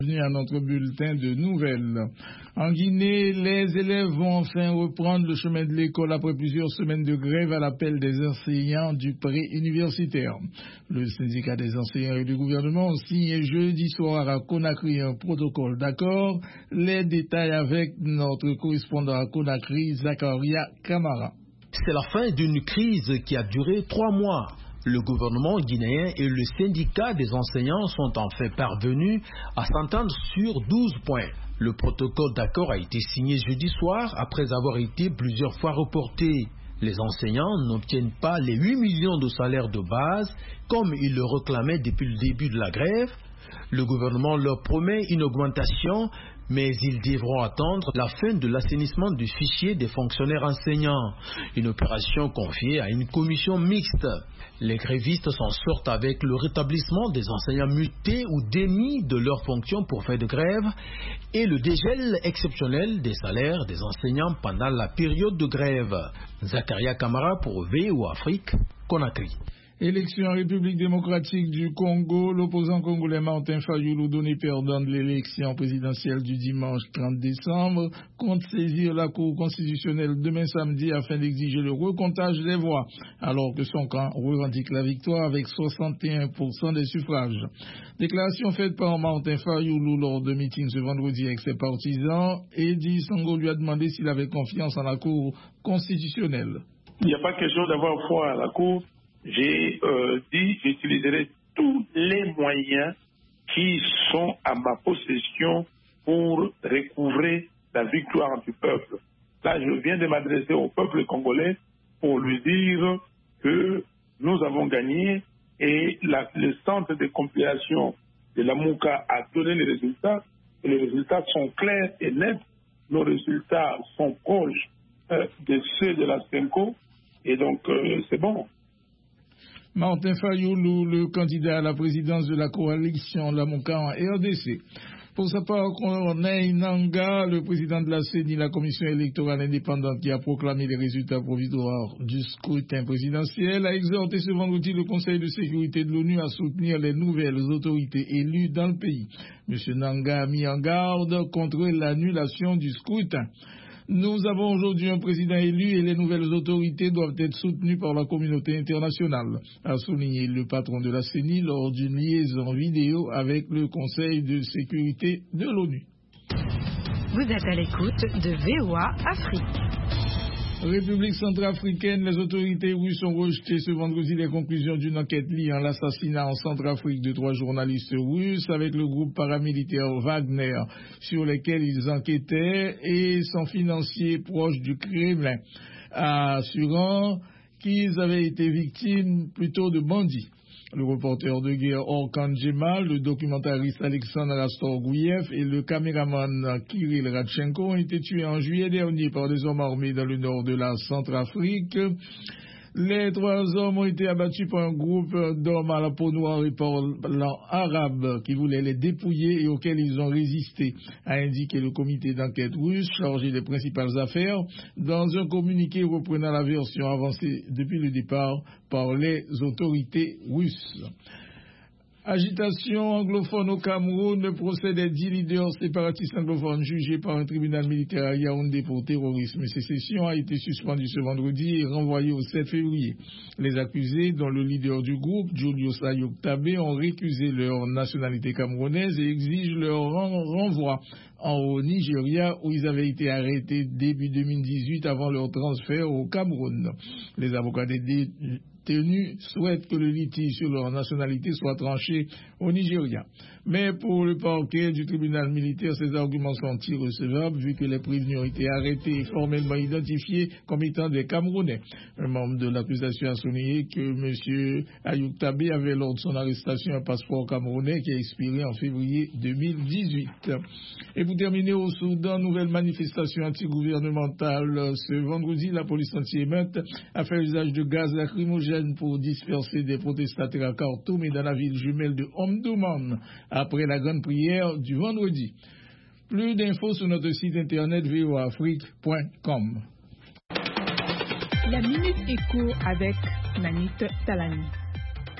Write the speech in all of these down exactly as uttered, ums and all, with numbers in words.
Bienvenue à notre bulletin de nouvelles. En Guinée, les élèves vont enfin reprendre le chemin de l'école après plusieurs semaines de grève à l'appel des enseignants du pré-universitaire. Le syndicat des enseignants et du gouvernement ont signé jeudi soir à Conakry un protocole d'accord. Les détails avec notre correspondant à Conakry, Zakaria Kamara. C'est la fin d'une crise qui a duré trois mois. Le gouvernement guinéen et le syndicat des enseignants sont enfin parvenus à s'entendre sur douze points. Le protocole d'accord a été signé jeudi soir après avoir été plusieurs fois reporté. Les enseignants n'obtiennent pas les huit millions de salaires de base comme ils le réclamaient depuis le début de la grève. Le gouvernement leur promet une augmentation, mais ils devront attendre la fin de l'assainissement du fichier des fonctionnaires enseignants, une opération confiée à une commission mixte. Les grévistes s'en sortent avec le rétablissement des enseignants mutés ou démis de leurs fonctions pour faire de grève et le dégel exceptionnel des salaires des enseignants pendant la période de grève. Zakaria Kamara pour V O Afrique, Conakry. Élection en République démocratique du Congo, l'opposant congolais Martin Fayulu, donné perdant de l'élection présidentielle du dimanche trente décembre, compte saisir la Cour constitutionnelle demain samedi afin d'exiger le recomptage des voix, alors que son camp revendique la victoire avec soixante et un pour cent des suffrages. Déclaration faite par Martin Fayulu lors de meeting ce vendredi avec ses partisans. Edi Sango lui a demandé s'il avait confiance en la Cour constitutionnelle. Il n'y a pas question d'avoir foi à la Cour. J'ai euh, dit j'utiliserai tous les moyens qui sont à ma possession pour recouvrer la victoire du peuple. Là, je viens de m'adresser au peuple congolais pour lui dire que nous avons gagné et la, le centre de compilation de la Mouka a donné les résultats. Et les résultats sont clairs et nets. Nos résultats sont proches euh, de ceux de la Senko et donc euh, c'est bon. Martin Fayulu, le candidat à la présidence de la coalition Lamonka en R D C. Pour sa part, Corneille Nangaa, le président de la C E N I, la commission électorale indépendante qui a proclamé les résultats provisoires du scrutin présidentiel, a exhorté ce vendredi le Conseil de sécurité de l'ONU à soutenir les nouvelles autorités élues dans le pays. M. Nangaa a mis en garde contre l'annulation du scrutin. Nous avons aujourd'hui un président élu et les nouvelles autorités doivent être soutenues par la communauté internationale, a souligné le patron de la C E N I lors d'une liaison vidéo avec le Conseil de sécurité de l'ONU. Vous êtes à l'écoute de V O A Afrique. République centrafricaine, les autorités russes ont rejeté ce vendredi les conclusions d'une enquête liée à l'assassinat en Centrafrique de trois journalistes russes avec le groupe paramilitaire Wagner, sur lesquels ils enquêtaient, et son financier proche du Kremlin, assurant qu'ils avaient été victimes plutôt de bandits. Le reporter de guerre Orkan Jemal, le documentariste Alexandre Astorgouyev et le caméraman Kirill Radchenko ont été tués en juillet dernier par des hommes armés dans le nord de la Centrafrique. Les trois hommes ont été abattus par un groupe d'hommes à la peau noire et parlant arabe qui voulaient les dépouiller et auxquels ils ont résisté, a indiqué le comité d'enquête russe chargé des principales affaires dans un communiqué reprenant la version avancée depuis le départ par les autorités russes. Agitation anglophone au Cameroun, le procès des dix leaders séparatistes anglophones jugés par un tribunal militaire à Yaoundé pour terrorisme et sécession a été suspendu ce vendredi et renvoyé au sept février. Les accusés, dont le leader du groupe, Julius Ayok-Tabé, ont récusé leur nationalité camerounaise et exigent leur renvoi en au Nigeria où ils avaient été arrêtés début deux mille dix-huit avant leur transfert au Cameroun. Les avocats des détenus souhaitent que le litige sur leur nationalité soit tranché au Nigeria. Mais pour le parquet du tribunal militaire, ces arguments sont irrecevables vu que les prévenus ont été arrêtés et formellement identifiés comme étant des Camerounais. Un membre de l'accusation a souligné que M. Ayouk Tabé avait lors de son arrestation un passeport camerounais qui a expiré en février deux mille dix-huit. Et pour terminer, au Soudan, nouvelle manifestation antigouvernementale. Ce vendredi, la police anti-émeute a fait usage de gaz lacrymogène pour disperser des protestataires à Khartoum et dans la ville jumelle de Omdurman après la grande prière du vendredi. Plus d'infos sur notre site internet v o afrique point com. La Minute Éco avec Nanit Talani.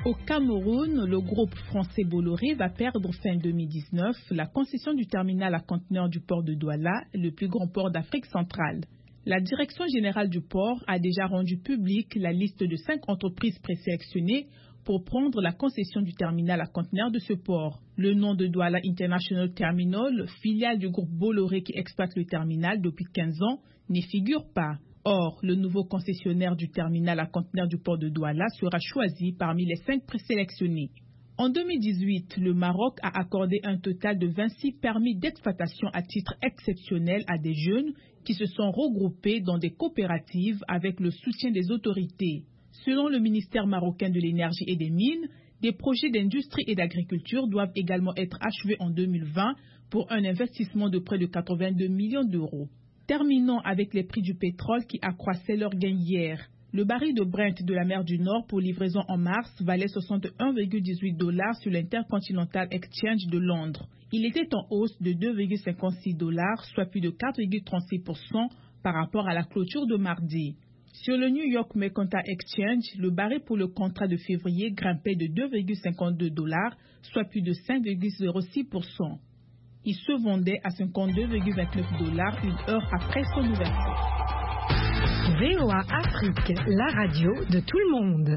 Au Cameroun, le groupe français Bolloré va perdre fin deux mille dix-neuf la concession du terminal à conteneurs du port de Douala, le plus grand port d'Afrique centrale. La direction générale du port a déjà rendu publique la liste de cinq entreprises présélectionnées pour prendre la concession du terminal à conteneurs de ce port. Le nom de Douala International Terminal, filiale du groupe Bolloré qui exploite le terminal depuis quinze ans, n'y figure pas. Or, le nouveau concessionnaire du terminal à conteneurs du port de Douala sera choisi parmi les cinq présélectionnés. En deux mille dix-huit, le Maroc a accordé un total de vingt-six permis d'exploitation à titre exceptionnel à des jeunes qui se sont regroupés dans des coopératives avec le soutien des autorités. Selon le ministère marocain de l'énergie et des mines, des projets d'industrie et d'agriculture doivent également être achevés en deux mille vingt pour un investissement de près de quatre-vingt-deux millions d'euros. Terminons avec les prix du pétrole qui accroissaient leur gain hier. Le baril de Brent de la mer du Nord pour livraison en mars valait soixante et un virgule dix-huit dollars sur l'Intercontinental Exchange de Londres. Il était en hausse de deux virgule cinquante-six dollars, soit plus de quatre virgule trente-six pour cent par rapport à la clôture de mardi. Sur le New York Mercantile Exchange, le baril pour le contrat de février grimpait de deux virgule cinquante-deux dollars, soit plus de cinq virgule zéro six pour cent. Il se vendait à cinquante-deux virgule vingt-neuf dollars une heure après son ouverture. V O A Afrique, la radio de tout le monde.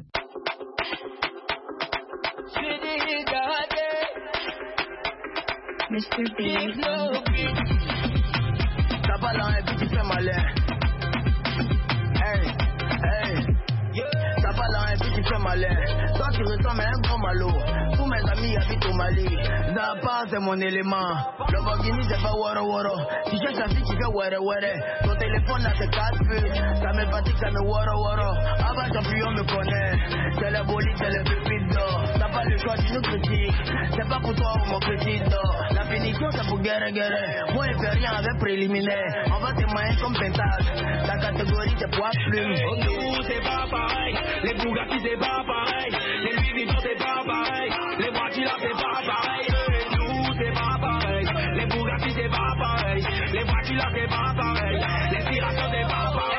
mister Big. T'as pas là et puis tu fais malin. Hey, hey. T'as pas là et puis tu fais malin. Toi tu ressembles à un grand malo. Tous mes amis habitent au Mali. Zapa c'est mon élément. Le Lamborghini c'est pas waro waro. Tu cherches la fille qui fait were were. Ton téléphone là c'est quatre feux. Ça me fatigue, ça me waro waro. Ah bah champion me connaît. C'est le bolide, c'est le pépite d'or. T'as pas le choix, tu nous critiques. C'est pas pour toi ou mon petit d'or. La finition c'est pour guerre guerre. Moi il fait rien avec préliminaire. On va te moyens comme pentage. Ta catégorie c'est poids plume. Oh nous c'est pas pareil. Les Bugatti c'est pas pareil. Les Louis Vuitton c'est pas pareil. Les voitures là c'est pas pareil. Nous c'est pas pareil. Les Bugatti c'est pas pareil. Les voitures là c'est pas pareil. Les tirations c'est pas pareil.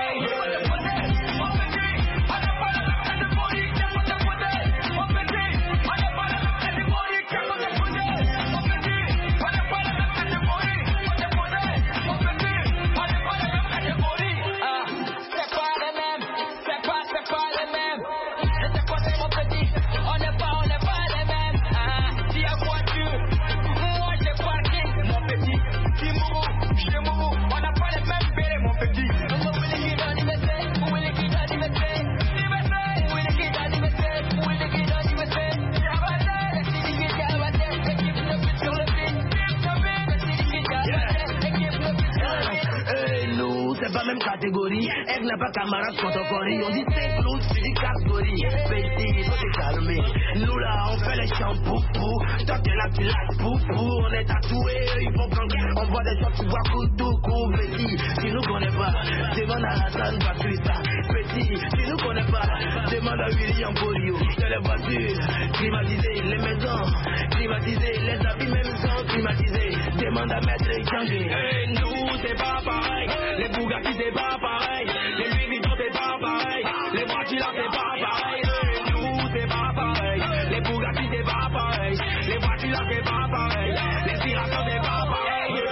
Catégorie, elle n'a pas camarade contre Cory. On dit c'est clou, tu dis catégorie. Petit, il faut te calmer. Nous là, on fait les champs pour pour. Toi t'es là, tu lâches pour pour. On est tatoués, il faut prendre. On voit des choses, tu vois couteau, coup, petit. Tu nous connais pas, demande à Hassan Patricia. Petit, tu nous connais pas, demande à William Polio. C'est les voitures, climatisées, les maisons, climatisées, les habits même sont climatisés. Demande à Maître Djangé. Hey, nous, c'est pas pareil. Les Bugatti, c'est pas pareil. Les Louis Vuitton, c'est pas pareil. Les voitures là, c'est pas pareil. Nous, c'est pas pareil. Les Bugatti, c'est pas pareil. Les voitures là, c'est pas pareil. Les tirations, c'est pas pareil.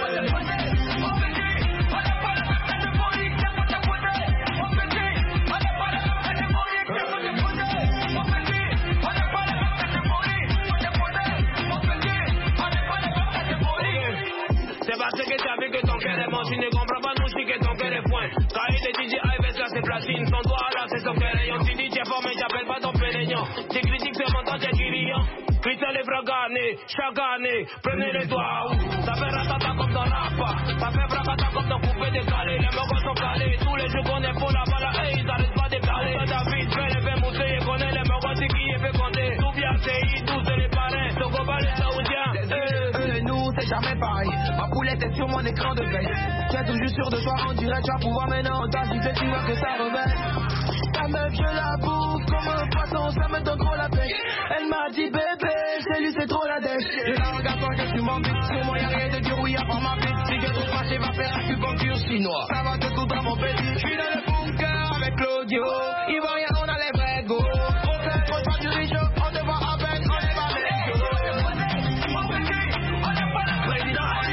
C'est parce que t'as vu que ton cœur est mort. Tu ne comprends pas, nous, je dis que ton cœur est point. Quand il est D J Ives, là, c'est platine. Ton doigt, là, c'est son cœur ayant. Tu dis, t'es fort, mais j'appelle pas ton plaignant. Tu critiques ce montant, t'es client. Cristal les bras gagnés, chaque année, prenez les doigts. Ça fait ratata comme dans l'Apa. Ça fait fracata comme dans coupé décalé. Les mogos sont calés. Tous les jours qu'on est pour la balle, hey, ils arrêtent pas de caler. David, fais les faits mousser et connaît les mogos, c'est qui est fait compter. Tout bien, c'est I, tous les parrains. Sokoba, les Saoudiens. Euh, nous, c'est jamais pareil. Ma poulette est sur mon écran de veille. Tu es toujours sûr de toi, on dirait tu vas pouvoir maintenant. T'as dit que tu vois que ça remet. Ta meuf, je la bouffe comme un poisson, ça me donne trop la paix. Elle m'a dit bébé, c'est lui, c'est trop la dèche. Je la regarde pas que tu m'embêtes. Sur moi, y'a rien de dur, oui, y'a pas ma bite. Si que tout fâché va faire un cube en chinois. Ça va te tout dans mon petit. Je suis dans le bunker avec l'audio.